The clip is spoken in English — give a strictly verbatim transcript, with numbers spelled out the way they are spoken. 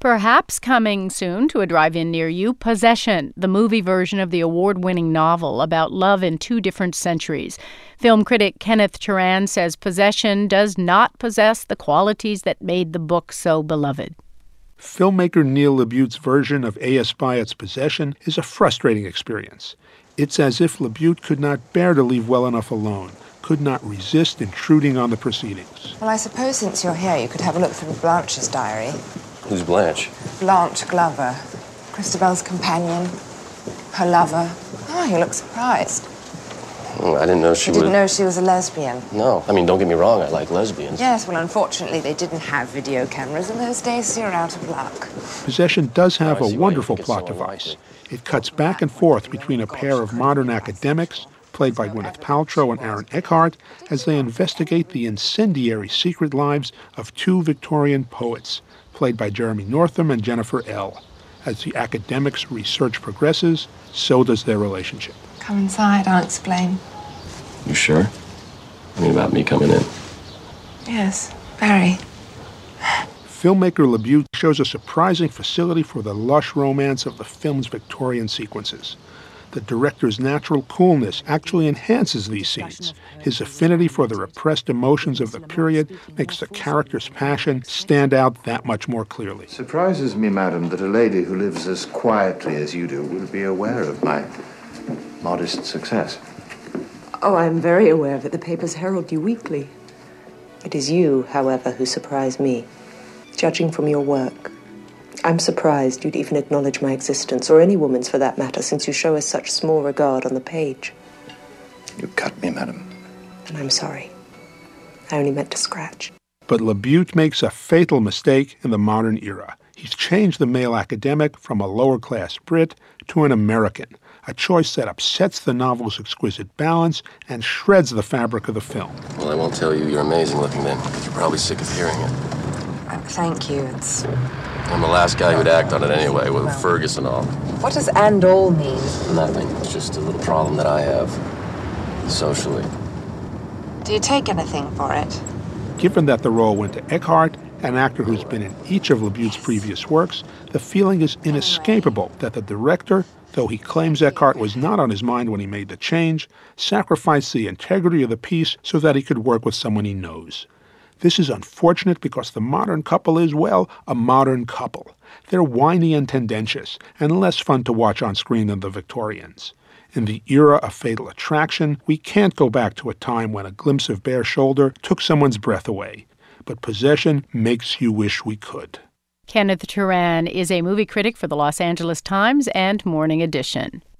Perhaps coming soon to a drive-in near you, Possession, the movie version of the award-winning novel about love in two different centuries. Film critic Kenneth Turan says Possession does not possess the qualities that made the book so beloved. Filmmaker Neil LaBute's version of A S. Byatt's Possession is a frustrating experience. It's as if LaBute could not bear to leave well enough alone, could not resist intruding on the proceedings. Well, I suppose since you're here, you could have a look through Blanche's diary. Who's Blanche? Blanche Glover, Christabel's companion, her lover. Oh, you look surprised. Oh, I didn't know she you was... didn't know she was a lesbian? No. I mean, don't get me wrong, I like lesbians. Yes, well, unfortunately, they didn't have video cameras in those days, so you're out of luck. Possession does have Oh, a wonderful plot device. It cuts back and forth between a pair of modern academics, played by Gwyneth Paltrow and Aaron Eckhart, as they investigate the incendiary secret lives of two Victorian poets, played by Jeremy Northam and Jennifer L. As the academics' research progresses, so does their relationship. Come inside, I'll explain. You sure? I mean, about me coming in? Yes, very. Filmmaker LaBute shows a surprising facility for the lush romance of the film's Victorian sequences. The director's natural coolness actually enhances these scenes. His affinity for the repressed emotions of the period makes the character's passion stand out that much more clearly. It surprises me, madam, that a lady who lives as quietly as you do will be aware of my modest success. Oh, I'm very aware of it. The papers herald you weekly. It is you, however, who surprise me, judging from your work. I'm surprised you'd even acknowledge my existence, or any woman's for that matter, since you show us such small regard on the page. You cut me, madam. And I'm sorry. I only meant to scratch. But LaBute makes a fatal mistake in the modern era. He's changed the male academic from a lower-class Brit to an American, a choice that upsets the novel's exquisite balance and shreds the fabric of the film. Well, I won't tell you you're amazing looking then, because you're probably sick of hearing it. Thank you. It's... I'm the last guy who'd act on it anyway, with Fergus and all. What does and all mean? Nothing. It's just a little problem that I have, socially. Do you take anything for it? Given that the role went to Eckhart, an actor who's been in each of LaBute's previous works, the feeling is inescapable that the director, though he claims Eckhart was not on his mind when he made the change, sacrificed the integrity of the piece so that he could work with someone he knows. This is unfortunate because the modern couple is, well, a modern couple. They're whiny and tendentious, and less fun to watch on screen than the Victorians. In the era of Fatal Attraction, we can't go back to a time when a glimpse of bare shoulder took someone's breath away. But Possession makes you wish we could. Kenneth Turan is a movie critic for the Los Angeles Times and Morning Edition.